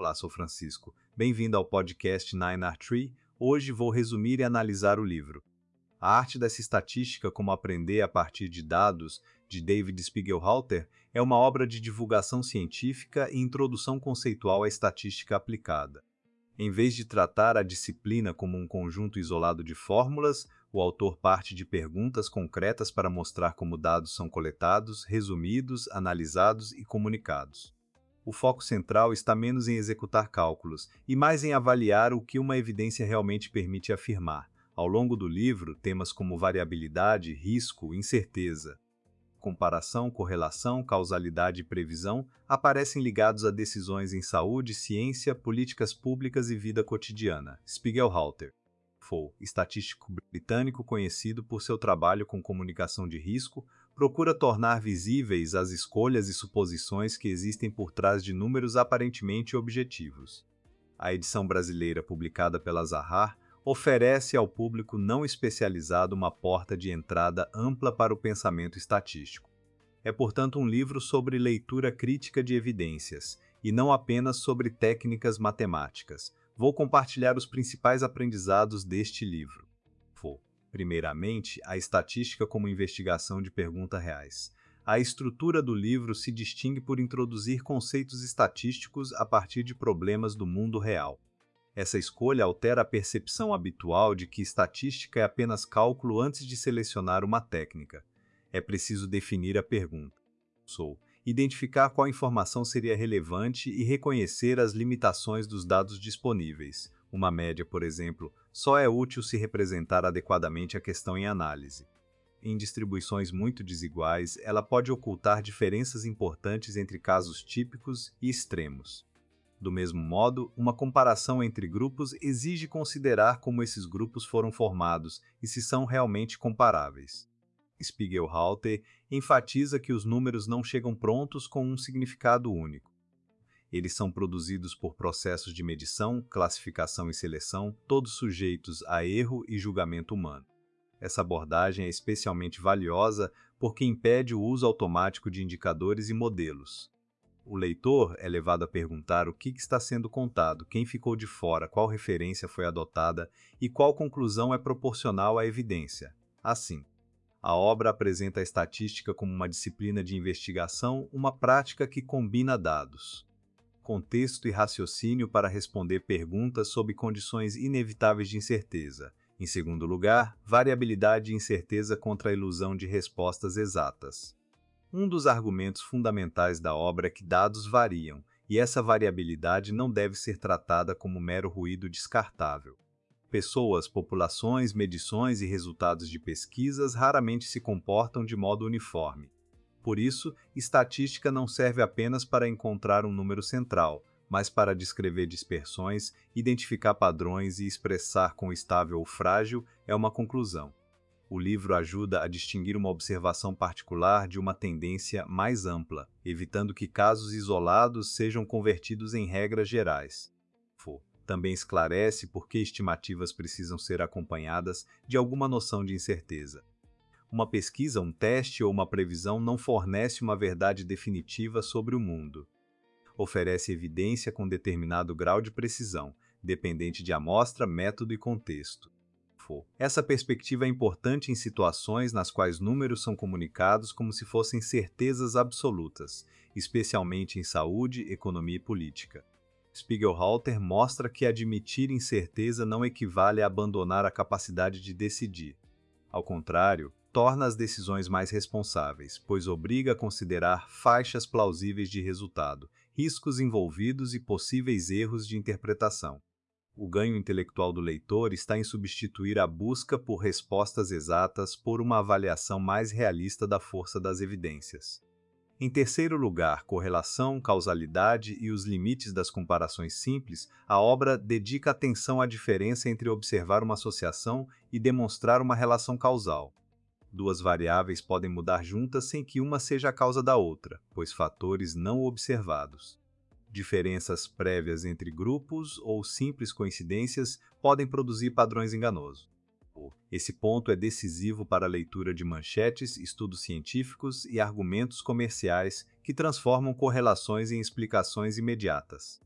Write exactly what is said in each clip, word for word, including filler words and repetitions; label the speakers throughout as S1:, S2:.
S1: Olá, sou Francisco. Bem-vindo ao podcast Nine R Tree. Hoje vou resumir e analisar o livro A Arte dessa Estatística, como aprender a partir de dados, de David Spiegelhalter, é uma obra de divulgação científica e introdução conceitual à estatística aplicada. Em vez de tratar a disciplina como um conjunto isolado de fórmulas, o autor parte de perguntas concretas para mostrar como dados são coletados, resumidos, analisados e comunicados. O foco central está menos em executar cálculos e mais em avaliar o que uma evidência realmente permite afirmar. Ao longo do livro, temas como variabilidade, risco, incerteza, comparação, correlação, causalidade e previsão aparecem ligados a decisões em saúde, ciência, políticas públicas e vida cotidiana. Spiegelhalter, estatístico britânico conhecido por seu trabalho com comunicação de risco, procura tornar visíveis as escolhas e suposições que existem por trás de números aparentemente objetivos. A edição brasileira, publicada pela Zahar, oferece ao público não especializado uma porta de entrada ampla para o pensamento estatístico. É, portanto, um livro sobre leitura crítica de evidências, e não apenas sobre técnicas matemáticas. Vou compartilhar os principais aprendizados deste livro. Primeiramente, a estatística como investigação de perguntas reais. A estrutura do livro se distingue por introduzir conceitos estatísticos a partir de problemas do mundo real. Essa escolha altera a percepção habitual de que estatística é apenas cálculo antes de selecionar uma técnica. É preciso definir a pergunta. Sou. Identificar qual informação seria relevante e reconhecer as limitações dos dados disponíveis. Uma média, por exemplo, só é útil se representar adequadamente a questão em análise. Em distribuições muito desiguais, ela pode ocultar diferenças importantes entre casos típicos e extremos. Do mesmo modo, uma comparação entre grupos exige considerar como esses grupos foram formados e se são realmente comparáveis. Spiegelhalter enfatiza que os números não chegam prontos com um significado único. Eles são produzidos por processos de medição, classificação e seleção, todos sujeitos a erro e julgamento humano. Essa abordagem é especialmente valiosa porque impede o uso automático de indicadores e modelos. O leitor é levado a perguntar o que está sendo contado, quem ficou de fora, qual referência foi adotada e qual conclusão é proporcional à evidência. Assim, a obra apresenta a estatística como uma disciplina de investigação, uma prática que combina dados, contexto e raciocínio para responder perguntas sob condições inevitáveis de incerteza. Em segundo lugar, variabilidade e incerteza contra a ilusão de respostas exatas. Um dos argumentos fundamentais da obra é que dados variam, e essa variabilidade não deve ser tratada como mero ruído descartável. Pessoas, populações, medições e resultados de pesquisas raramente se comportam de modo uniforme. Por isso, estatística não serve apenas para encontrar um número central, mas para descrever dispersões, identificar padrões e expressar quão estável ou frágil é uma conclusão. O livro ajuda a distinguir uma observação particular de uma tendência mais ampla, evitando que casos isolados sejam convertidos em regras gerais. Também esclarece por que estimativas precisam ser acompanhadas de alguma noção de incerteza. Uma pesquisa, um teste ou uma previsão não fornece uma verdade definitiva sobre o mundo. Oferece evidência com determinado grau de precisão, dependente de amostra, método e contexto. Essa perspectiva é importante em situações nas quais números são comunicados como se fossem certezas absolutas, especialmente em saúde, economia e política. Spiegelhalter mostra que admitir incerteza não equivale a abandonar a capacidade de decidir. Ao contrário, torna as decisões mais responsáveis, pois obriga a considerar faixas plausíveis de resultado, riscos envolvidos e possíveis erros de interpretação. O ganho intelectual do leitor está em substituir a busca por respostas exatas por uma avaliação mais realista da força das evidências. Em terceiro lugar, correlação, causalidade e os limites das comparações simples, a obra dedica atenção à diferença entre observar uma associação e demonstrar uma relação causal. Duas variáveis podem mudar juntas sem que uma seja a causa da outra, pois fatores não observados. Diferenças prévias entre grupos ou simples coincidências podem produzir padrões enganosos. Esse ponto é decisivo para a leitura de manchetes, estudos científicos e argumentos comerciais que transformam correlações em explicações imediatas.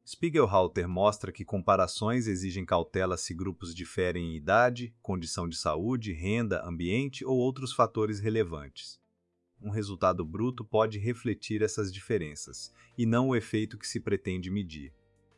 S1: Spiegelhalter mostra que comparações exigem cautela se grupos diferem em idade, condição de saúde, renda, ambiente ou outros fatores relevantes. Um resultado bruto pode refletir essas diferenças, e não o efeito que se pretende medir.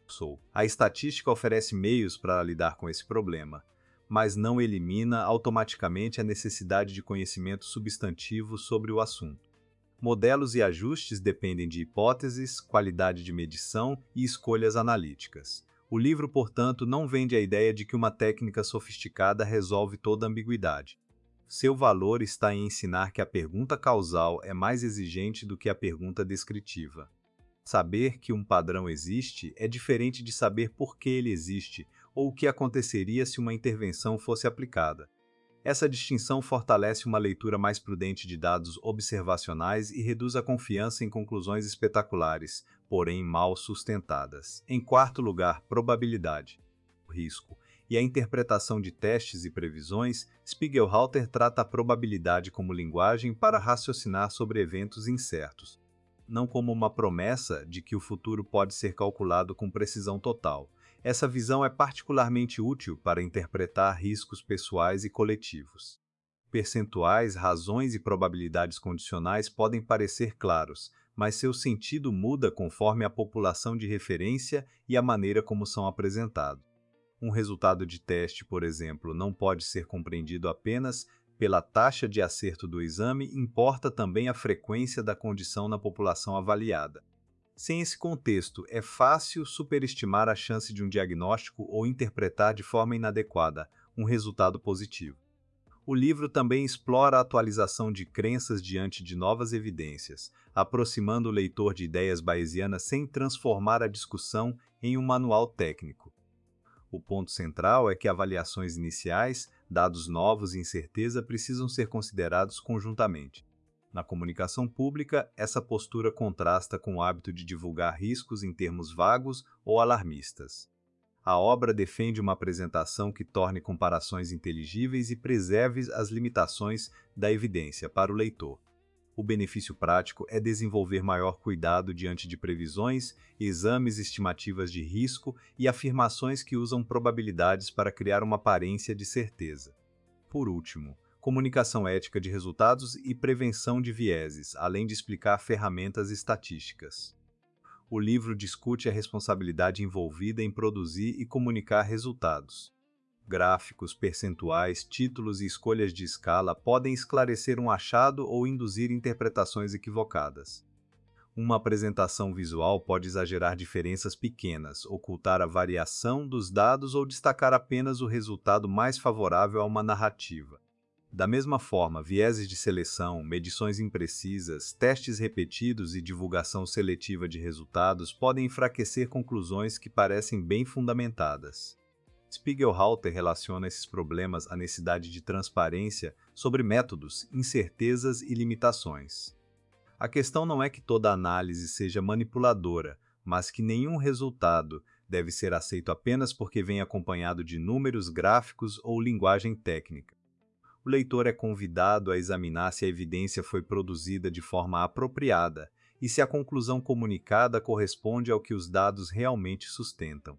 S1: A estatística oferece meios para lidar com esse problema, mas não elimina automaticamente a necessidade de conhecimento substantivo sobre o assunto. Modelos e ajustes dependem de hipóteses, qualidade de medição e escolhas analíticas. O livro, portanto, não vende a ideia de que uma técnica sofisticada resolve toda ambiguidade. Seu valor está em ensinar que a pergunta causal é mais exigente do que a pergunta descritiva. Saber que um padrão existe é diferente de saber por que ele existe ou o que aconteceria se uma intervenção fosse aplicada. Essa distinção fortalece uma leitura mais prudente de dados observacionais e reduz a confiança em conclusões espetaculares, porém mal sustentadas. Em quarto lugar, probabilidade, risco, e a interpretação de testes e previsões. Spiegelhalter trata a probabilidade como linguagem para raciocinar sobre eventos incertos, não como uma promessa de que o futuro pode ser calculado com precisão total. Essa visão é particularmente útil para interpretar riscos pessoais e coletivos. Percentuais, razões e probabilidades condicionais podem parecer claros, mas seu sentido muda conforme a população de referência e a maneira como são apresentados. Um resultado de teste, por exemplo, não pode ser compreendido apenas pela taxa de acerto do exame, importa também a frequência da condição na população avaliada. Sem esse contexto, é fácil superestimar a chance de um diagnóstico ou interpretar de forma inadequada um resultado positivo. O livro também explora a atualização de crenças diante de novas evidências, aproximando o leitor de ideias bayesianas sem transformar a discussão em um manual técnico. O ponto central é que avaliações iniciais, dados novos e incerteza precisam ser considerados conjuntamente. Na comunicação pública, essa postura contrasta com o hábito de divulgar riscos em termos vagos ou alarmistas. A obra defende uma apresentação que torne comparações inteligíveis e preserve as limitações da evidência para o leitor. O benefício prático é desenvolver maior cuidado diante de previsões, exames, estimativas de risco e afirmações que usam probabilidades para criar uma aparência de certeza. Por último, comunicação ética de resultados e prevenção de vieses, além de explicar ferramentas estatísticas. O livro discute a responsabilidade envolvida em produzir e comunicar resultados. Gráficos, percentuais, títulos e escolhas de escala podem esclarecer um achado ou induzir interpretações equivocadas. Uma apresentação visual pode exagerar diferenças pequenas, ocultar a variação dos dados ou destacar apenas o resultado mais favorável a uma narrativa. Da mesma forma, vieses de seleção, medições imprecisas, testes repetidos e divulgação seletiva de resultados podem enfraquecer conclusões que parecem bem fundamentadas. Spiegelhalter relaciona esses problemas à necessidade de transparência sobre métodos, incertezas e limitações. A questão não é que toda análise seja manipuladora, mas que nenhum resultado deve ser aceito apenas porque vem acompanhado de números, gráficos ou linguagem técnica. O leitor é convidado a examinar se a evidência foi produzida de forma apropriada e se a conclusão comunicada corresponde ao que os dados realmente sustentam.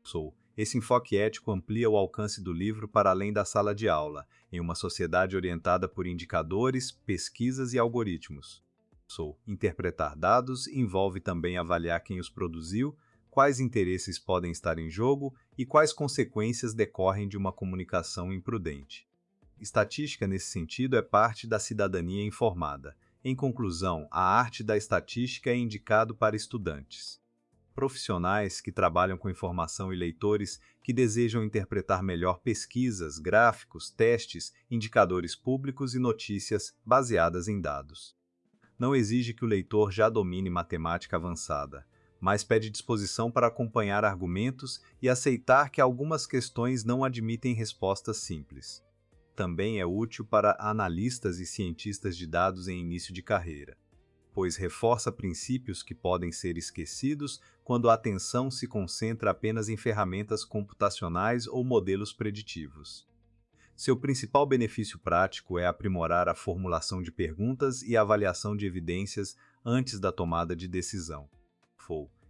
S1: Esse enfoque ético amplia o alcance do livro para além da sala de aula, em uma sociedade orientada por indicadores, pesquisas e algoritmos. Interpretar dados envolve também avaliar quem os produziu, quais interesses podem estar em jogo e quais consequências decorrem de uma comunicação imprudente. Estatística, nesse sentido, é parte da cidadania informada. Em conclusão, a arte da estatística é indicado para estudantes, profissionais que trabalham com informação e leitores que desejam interpretar melhor pesquisas, gráficos, testes, indicadores públicos e notícias baseadas em dados. Não exige que o leitor já domine matemática avançada, mas pede disposição para acompanhar argumentos e aceitar que algumas questões não admitem respostas simples. Também é útil para analistas e cientistas de dados em início de carreira, pois reforça princípios que podem ser esquecidos quando a atenção se concentra apenas em ferramentas computacionais ou modelos preditivos. Seu principal benefício prático é aprimorar a formulação de perguntas e a avaliação de evidências antes da tomada de decisão.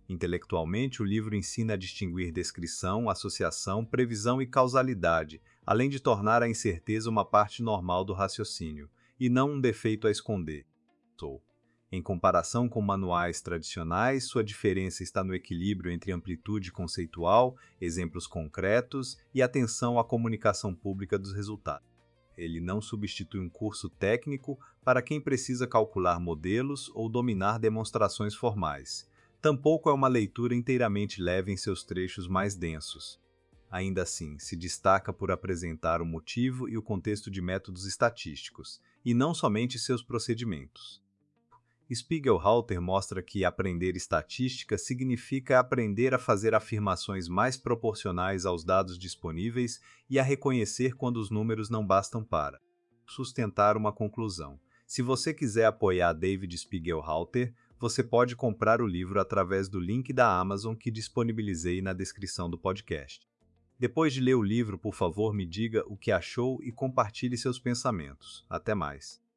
S1: Intelectualmente, o livro ensina a distinguir descrição, associação, previsão e causalidade, além de tornar a incerteza uma parte normal do raciocínio, e não um defeito a esconder. Em comparação com manuais tradicionais, sua diferença está no equilíbrio entre amplitude conceitual, exemplos concretos e atenção à comunicação pública dos resultados. Ele não substitui um curso técnico para quem precisa calcular modelos ou dominar demonstrações formais. Tampouco é uma leitura inteiramente leve em seus trechos mais densos. Ainda assim, se destaca por apresentar o motivo e o contexto de métodos estatísticos, e não somente seus procedimentos. Spiegelhalter mostra que aprender estatística significa aprender a fazer afirmações mais proporcionais aos dados disponíveis e a reconhecer quando os números não bastam para sustentar uma conclusão. Se você quiser apoiar David Spiegelhalter, você pode comprar o livro através do link da Amazon que disponibilizei na descrição do podcast. Depois de ler o livro, por favor, me diga o que achou e compartilhe seus pensamentos. Até mais.